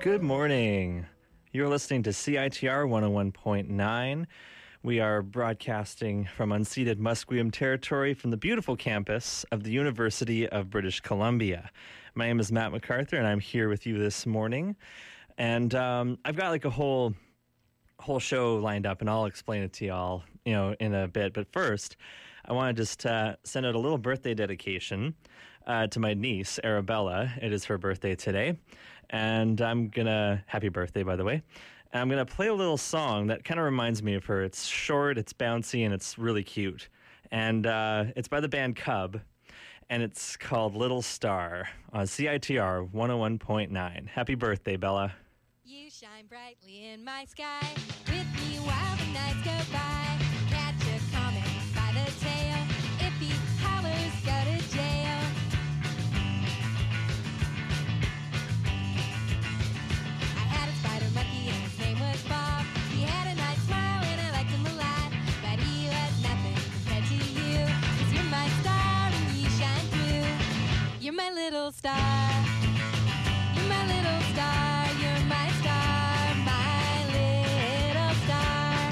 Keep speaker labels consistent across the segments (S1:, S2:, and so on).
S1: Good morning. You're listening to CITR 101.9. We are broadcasting from unceded Musqueam territory from the beautiful campus of the University of British Columbia. My name is Matt MacArthur, and I'm here with you this morning. And I've got like a whole show lined up, and I'll explain it to y'all, in a bit. But first, I want to just send out a little birthday dedication to my niece, Arabella. It is her birthday today. And happy birthday, by the way. And I'm going to play a little song that kind of reminds me of her. It's short, it's bouncy, and it's really cute. And it's by the band Cub, and it's called Little Star on CITR 101.9. Happy birthday, Bella.
S2: You shine brightly in my sky, with me while the nights go by. Catch a comet by the tail, if he hollers, go to jail. Monkey and his name was Bob. He had a nice smile and I liked him a lot, but he was nothing compared to you, 'cause you're my star and you shine through. You're my little star. You're my little star. You're my star, my little star.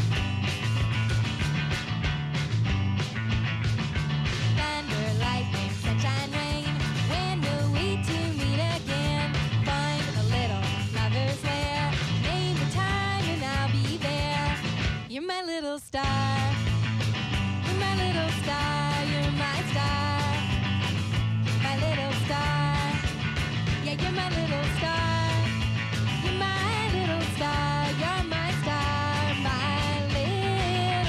S2: Thunder, lightning, sunshine, rain. When will we two meet again? Find a little lover's lair. Name the time and I'll be there. You're my little star. You're my little star. You're my star. My little star. Yeah, you're my little star. You're my little star. You're my star. My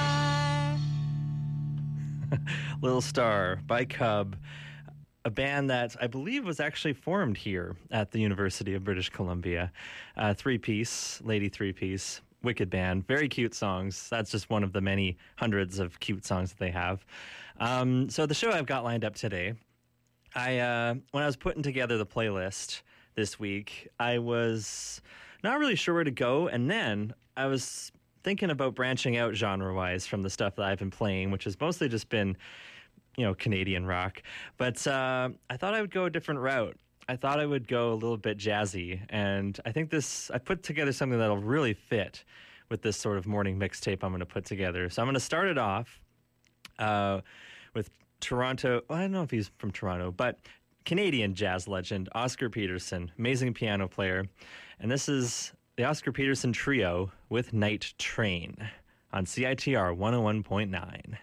S2: little star.
S1: Little Star by Cub, a band that I believe was actually formed here at the University of British Columbia. Three-piece, lady three-piece, wicked band, very cute songs. That's just one of the many hundreds of cute songs that they have. So the show I've got lined up today, when I was putting together the playlist this week, I was not really sure where to go, and then I was thinking about branching out genre-wise from the stuff that I've been playing, which has mostly just been Canadian rock. But I thought I would go a different route. I thought I would go a little bit jazzy. And I think I put together something that'll really fit with this sort of morning mixtape I'm going to put together. So I'm going to start it off with Toronto. Well, I don't know if he's from Toronto, but Canadian jazz legend Oscar Peterson, amazing piano player. And this is the Oscar Peterson Trio with Night Train on CITR 101.9.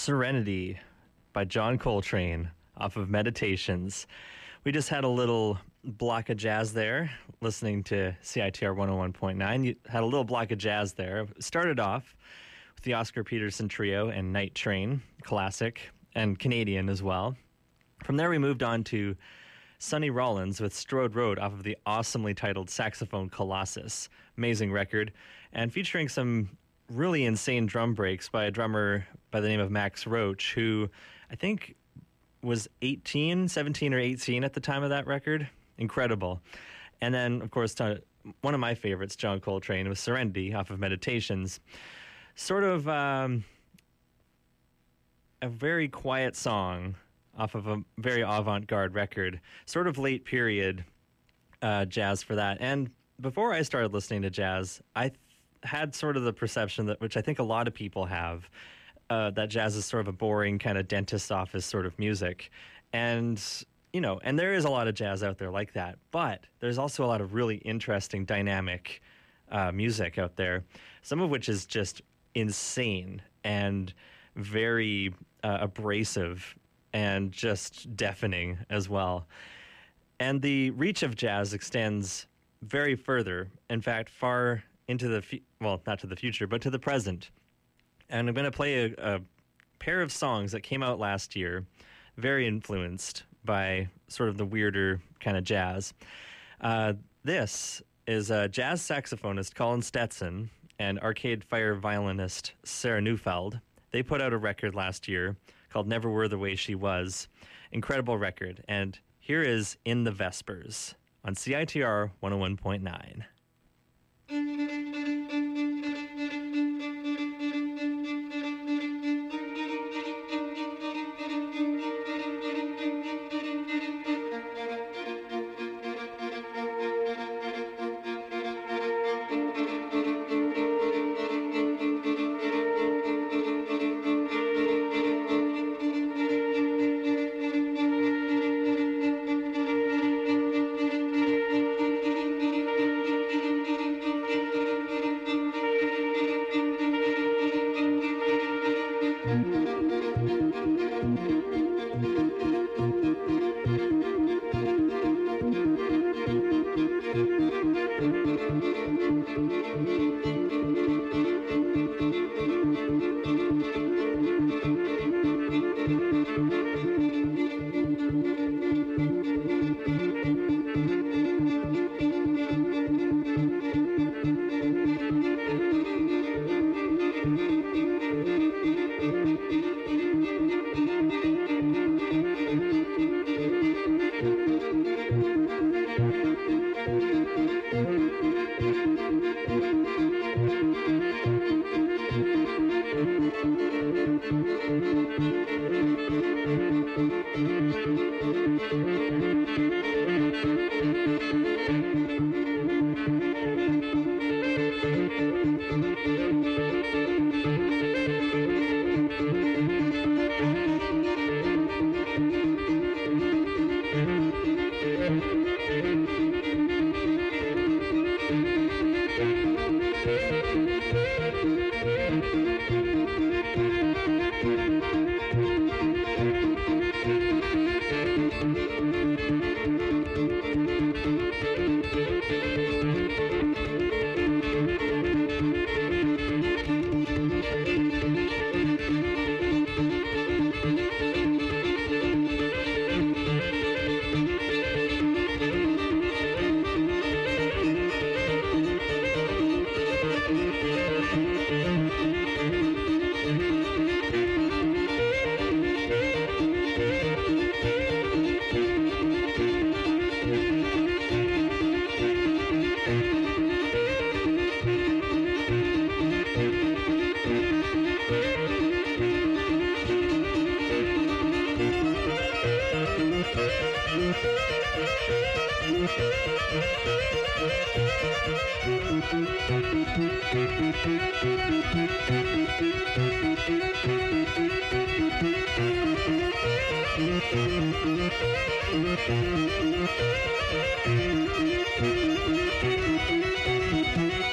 S1: Serenity by John Coltrane off of Meditations. We just had a little block of jazz there, listening to CITR 101.9. You had a little block of jazz there. Started off with the Oscar Peterson Trio and Night Train, classic, and Canadian as well. From there, we moved on to Sonny Rollins with Strode Road off of the awesomely titled Saxophone Colossus. Amazing record, and featuring some really insane drum breaks by a drummer by the name of Max Roach, who I think was 17 or 18 at the time of that record. Incredible. And then, of course, one of my favorites, John Coltrane, was Serenity off of Meditations. Sort of a very quiet song off of a very avant-garde record. Sort of late period jazz for that. And before I started listening to jazz, I had sort of the perception that, which I think a lot of people have, that jazz is sort of a boring kind of dentist office sort of music. And, you know, and there is a lot of jazz out there like that, but there's also a lot of really interesting, dynamic music out there, some of which is just insane and very abrasive and just deafening as well. And the reach of jazz extends very further, in fact, far into the, not to the future, but to the present. And I'm going to play a pair of songs that came out last year, very influenced by sort of the weirder kind of jazz. This is jazz saxophonist Colin Stetson and Arcade Fire violinist Sarah Neufeld. They put out a record last year called Never Were the Way She Was. Incredible record. And here is In the Vespers on CITR 101.9.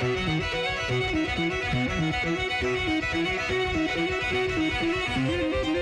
S2: Thank you.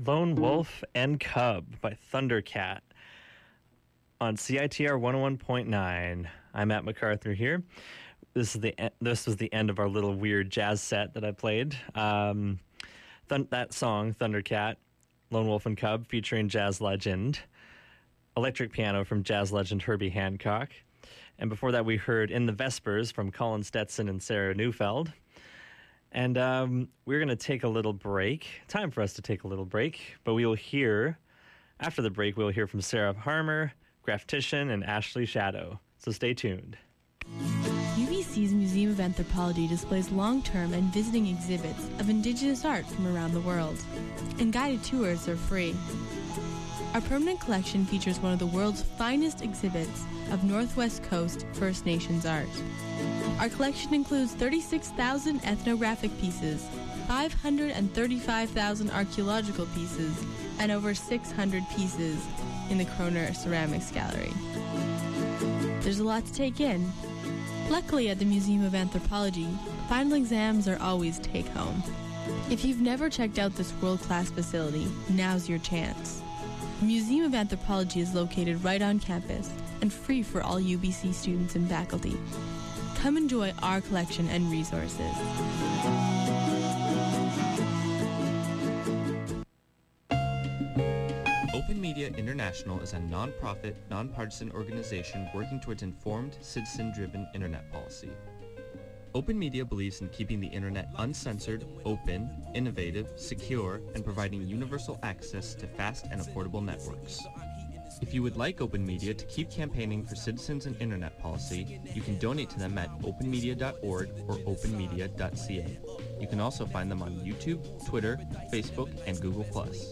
S1: Lone Wolf and Cub by Thundercat on CITR 101.9. I'm Matt MacArthur here. This was the end of our little weird jazz set that I played. That song, Thundercat, Lone Wolf and Cub, featuring jazz legend, electric piano from jazz legend Herbie Hancock. And before that, we heard In the Vespers from Colin Stetson and Sarah Neufeld. And we're going to take a little break. Time for us to take a little break. But we will hear, after the break, we'll hear from Sarah Harmer, Graftician, and Ashley Shadow. So stay tuned.
S3: UBC's Museum of Anthropology displays long-term and visiting exhibits of Indigenous art from around the world, and guided tours are free. Our permanent collection features one of the world's finest exhibits of Northwest Coast First Nations art. Our collection includes 36,000 ethnographic pieces, 535,000 archaeological pieces, and over 600 pieces in the Kroner Ceramics Gallery. There's a lot to take in. Luckily, at the Museum of Anthropology, final exams are always take-home. If you've never checked out this world-class facility, now's your chance. The Museum of Anthropology is located right on campus and free for all UBC students and faculty. Come enjoy our collection and resources.
S4: Open Media International is a non-profit, non-partisan organization working towards informed, citizen-driven internet policy. Open Media believes in keeping the internet uncensored, open, innovative, secure, and providing universal access to fast and affordable networks. If you would like Open Media to keep campaigning for citizens and internet policy, you can donate to them at openmedia.org or openmedia.ca. You can also find them on YouTube, Twitter, Facebook, and Google+.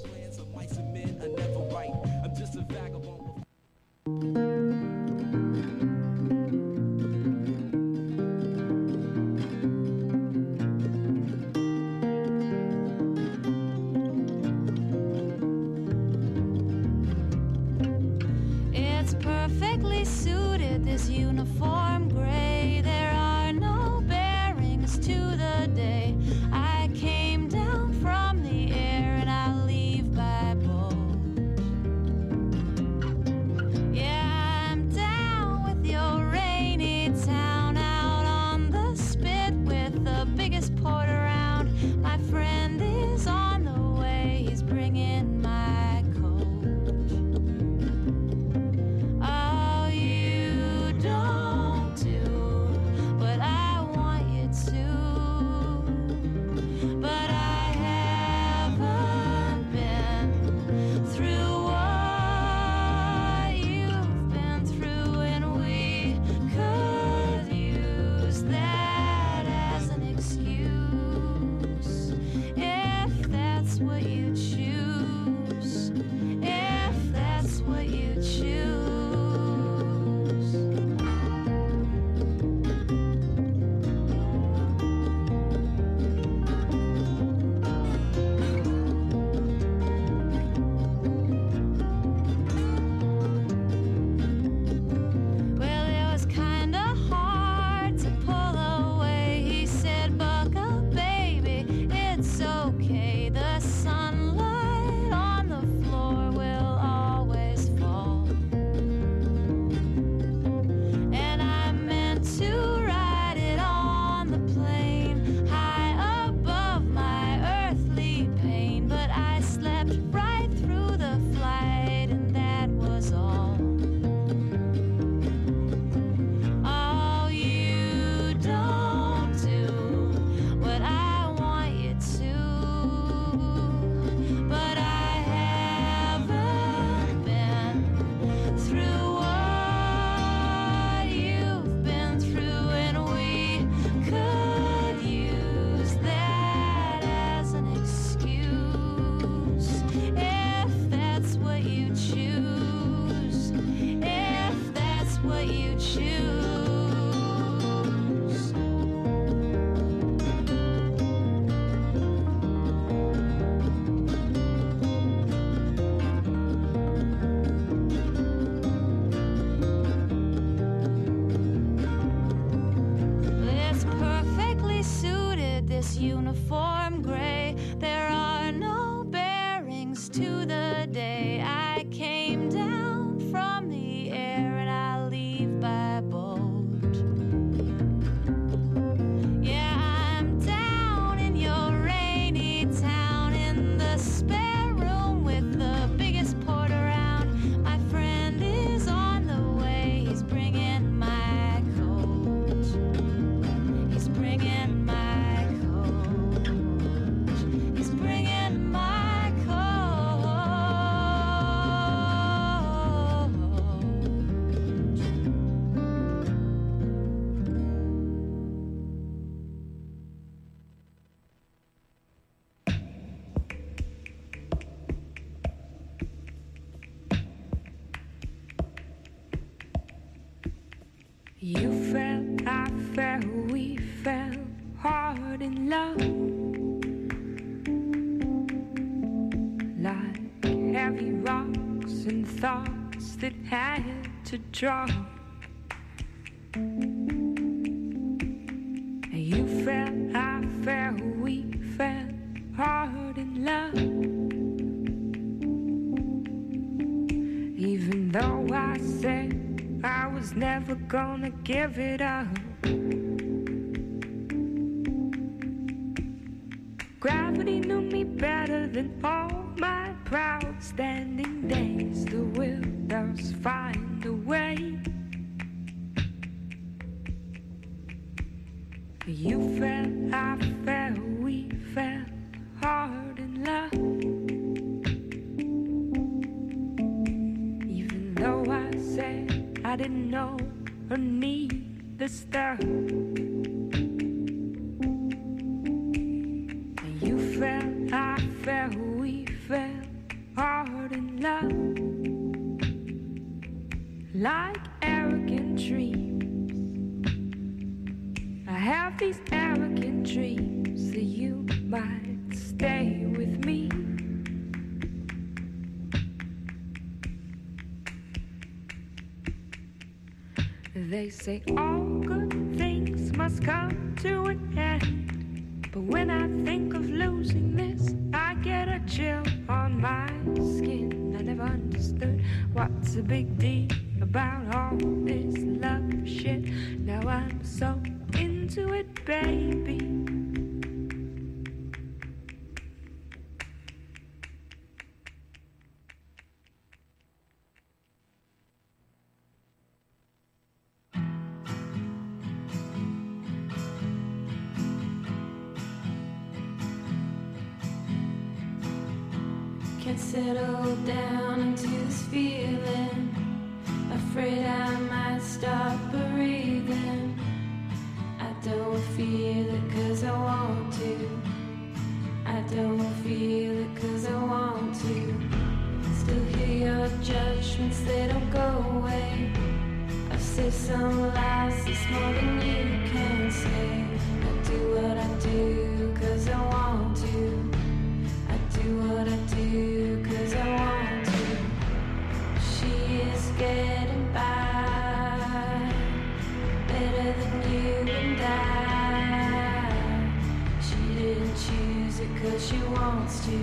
S2: It's perfectly suited, this uniform gray. There are no bearings to the day. I came down from the air and I'll leave by boat. Yeah, I'm down with your rainy town, out on the spit with the biggest port around. My friend is on the way, he's bringing my coat. Oh, you don't do what I want you to, but I haven't been through what you've been through, and we could use that as an excuse if that's what you choose, if that's what you choose. Well, it was kinda hard to pull away. He said, "Buck up, baby, it's okay. The sunlight on the floor will always fall." And I meant to ride it on the plane, high above my earthly pain, but I slept right through the flight, and that was all. Oh, you don't do what I want you to, but I haven't been through what you've been through, and we could use that as an excuse if that's what you choose, if that's what you choose. It's perfectly suited, this uniform gray. There are no bearings
S5: You fell, I fell, we fell hard in love. Like heavy rocks and thoughts that had to drop. You fell, I fell, we fell hard in love. Even though I said I was never gonna give it up. Gravity knew me better than all my proud standing days. The will does find a way. You fell, I fell, we fell hard in love. Even though I said I didn't know or need the stuff. You fell, I fell, we fell hard in love. Like arrogant dreams, I have these arrogant dreams that you might stay with me. They say all good things must come to an end, but when I think of losing this, I get a chill on my skin. I never understood what's the big deal about all this love shit. Now I'm so into it, baby.
S6: Can't settle down into this feeling. Afraid I might stop breathing. I don't feel it 'cause I want to. I don't feel it 'cause I want to. Still hear your judgments, they don't go away. I've said some lies, it's more than you can say. I do what I do 'cause I want to. I do what I do 'cause I want to. She is getting by better than you and I. She didn't choose it 'cause she wants to.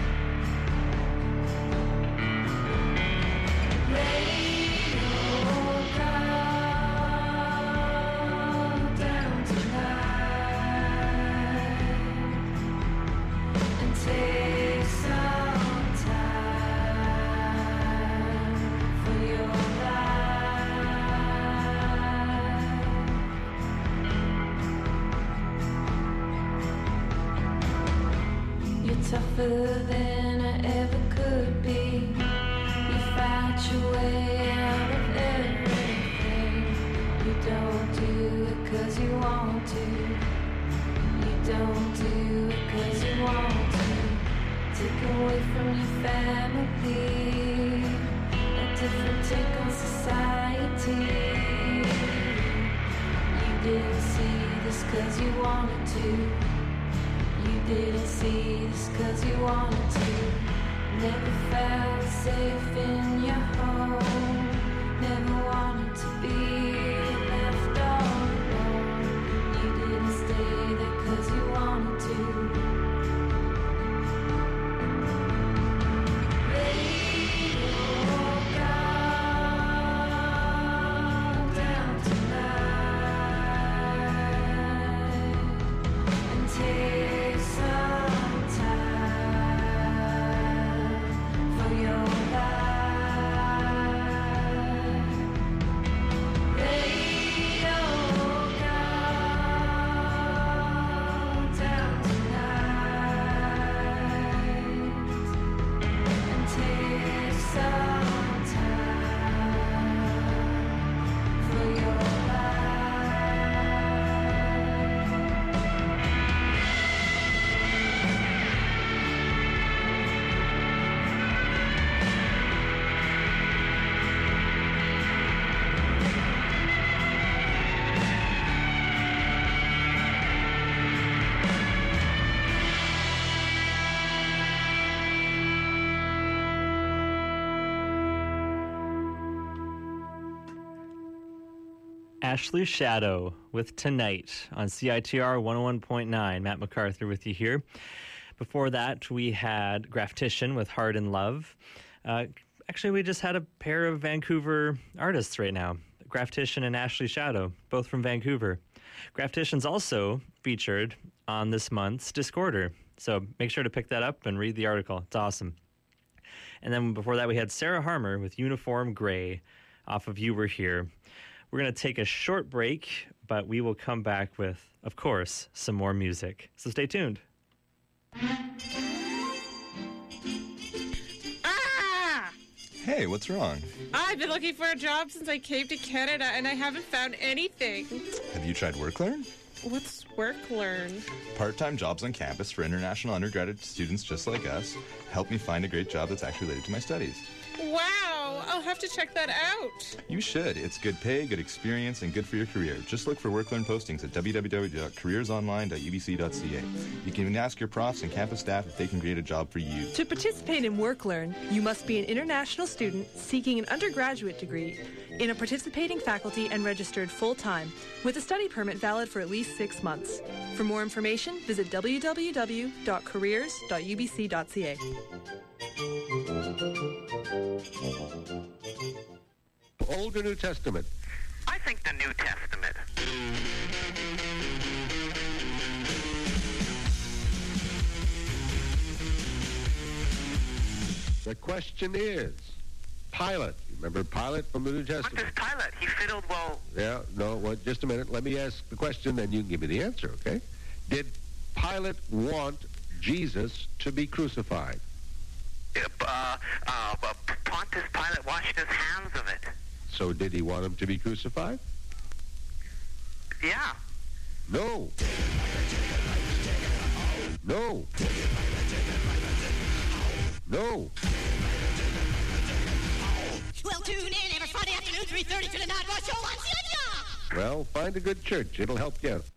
S6: Take some time for your life. You're tougher than I ever could be. You fight your way out of everything. You don't do it 'cause you want to. You don't do it 'cause you want to. Take away from your family, a different take on society. You didn't see this 'cause you wanted to. You didn't see this 'cause you wanted to. Never felt safe in your home. Never wanted to be left all alone. You didn't stay there 'cause you wanted to. Take some time for your life.
S1: Ashley Shadow with Tonight on CITR 101.9. Matt MacArthur with you here. Before that, we had Graftician with Hard in Love. Actually, we just had a pair of Vancouver artists right now, Graftician and Ashley Shadow, both from Vancouver. Graftician's also featured on this month's Discorder, so make sure to pick that up and read the article. It's awesome. And then before that, we had Sarah Harmer with Uniform Gray off of You Were Here. We're going to take a short break, but we will come back with, of course, some more music. So stay tuned.
S7: Hey, what's wrong?
S8: I've been looking for a job since I came to Canada, and I haven't found anything.
S7: Have you tried WorkLearn?
S8: What's WorkLearn?
S7: Part-time jobs on campus for international undergraduate students just like us. Help me find a great job that's actually related to my studies.
S8: Wow, I'll have to check that out.
S7: You should. It's good pay, good experience, and good for your career. Just look for WorkLearn postings at www.careersonline.ubc.ca. You can even ask your profs and campus staff if they can create a job for you.
S9: To participate in WorkLearn, you must be an international student seeking an undergraduate degree in a participating faculty and registered full-time with a study permit valid for at least 6 months. For more information, visit www.careers.ubc.ca.
S10: Old or New Testament?
S11: I think the New Testament.
S10: The question is, Pilate. Remember Pilate from the New Testament?
S11: What does Pilate? He fiddled well.
S10: Yeah, no, well, just a minute. Let me ask the question, then you can give me the answer, okay? Did Pilate want Jesus to be crucified?
S11: Pontius Pilate washed his hands of it.
S10: So did he want him to be crucified?
S11: Yeah.
S10: No. No. No.
S12: Well, tune in every Friday afternoon, 3:30 to the Night Watch Show on CITR.
S10: Well, find a good church. It'll help you out.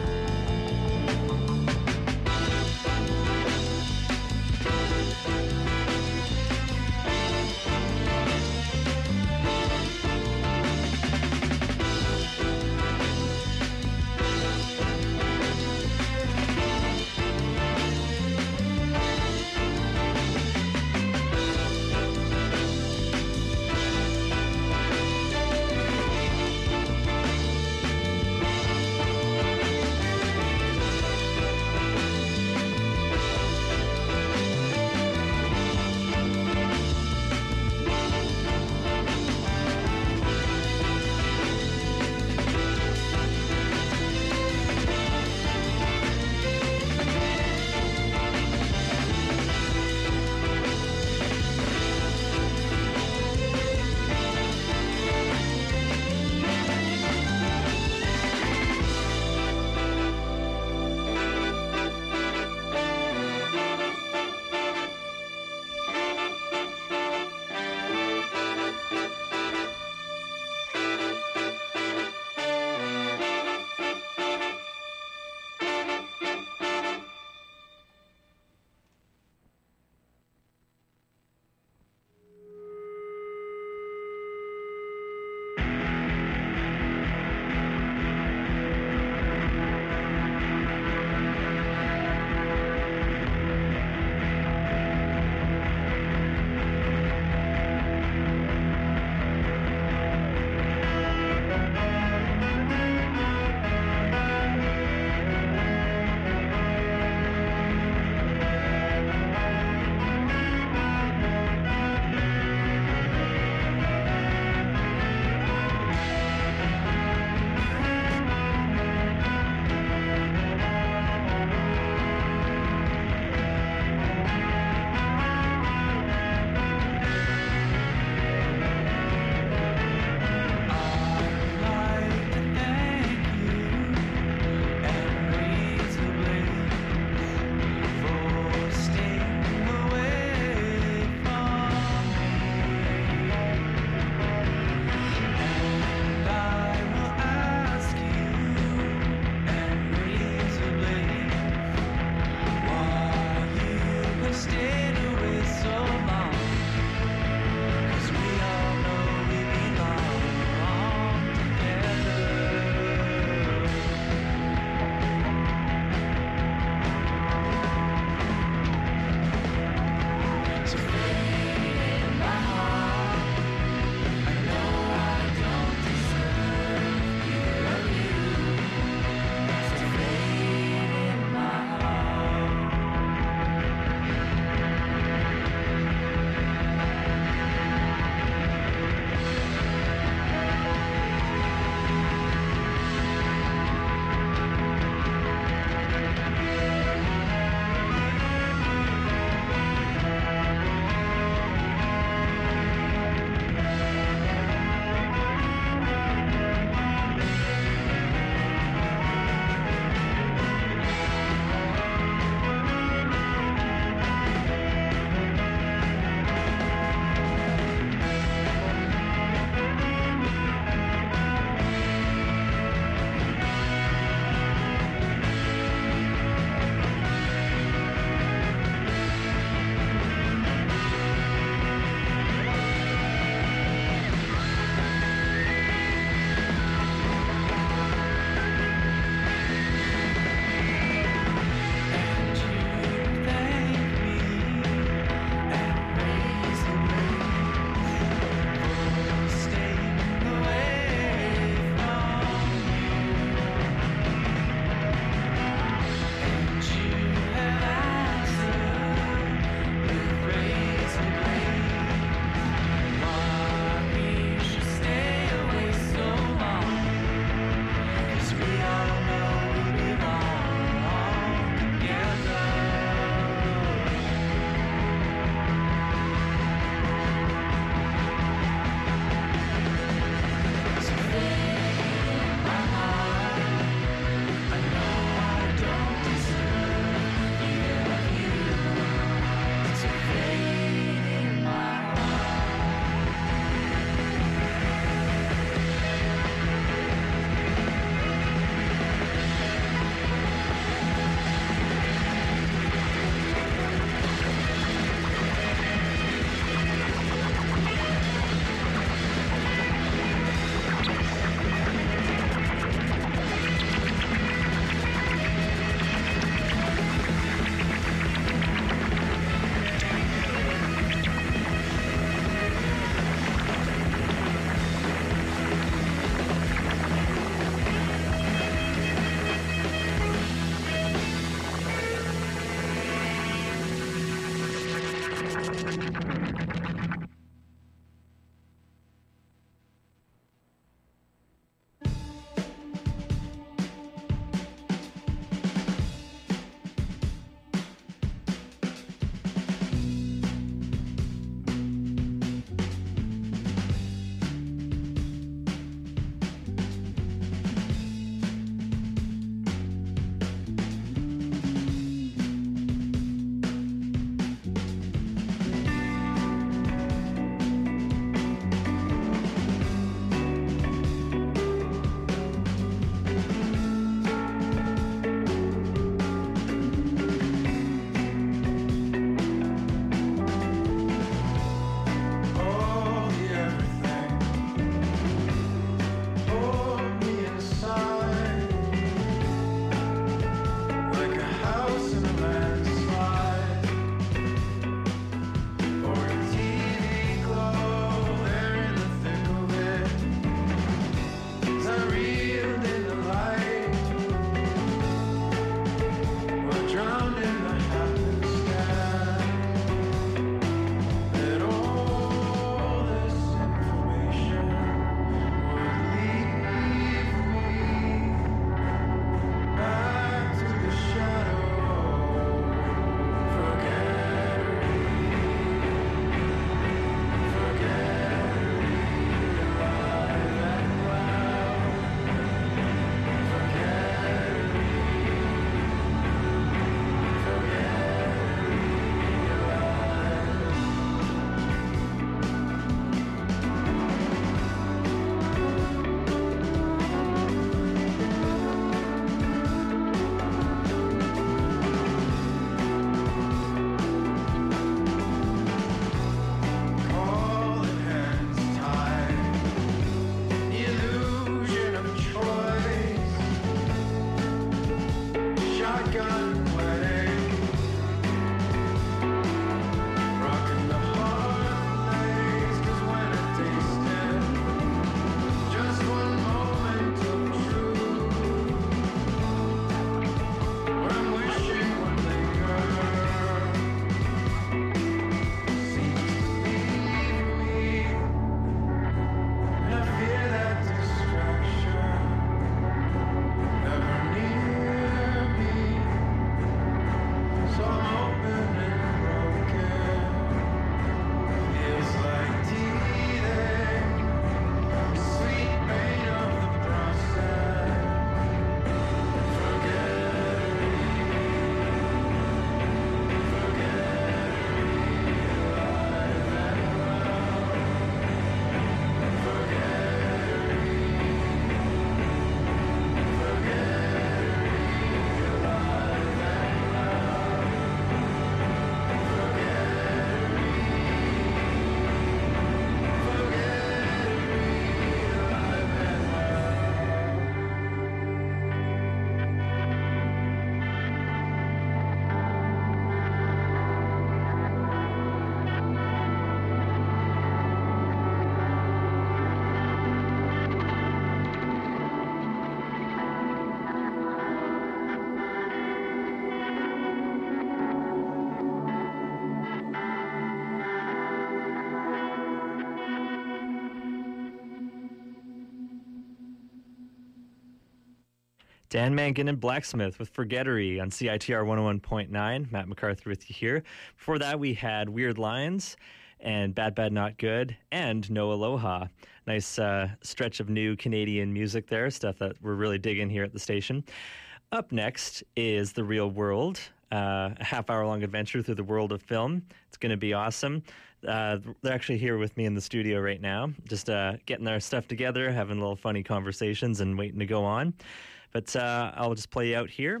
S1: Dan Mangan and Blacksmith with Forgettery on CITR 101.9. Matt MacArthur with you here. Before that, we had Weird Lines and Bad Bad Not Good and No Aloha. Nice stretch of new Canadian music there, stuff that we're really digging here at the station. Up next is The Real World, a half-hour-long adventure through the world of film. It's going to be awesome. They're actually here with me in the studio right now, just getting their stuff together, having little funny conversations and waiting to go on. But I'll just play you out here,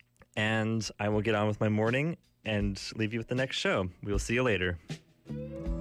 S1: and I will get on with my morning and leave you with the next show. We'll see you later.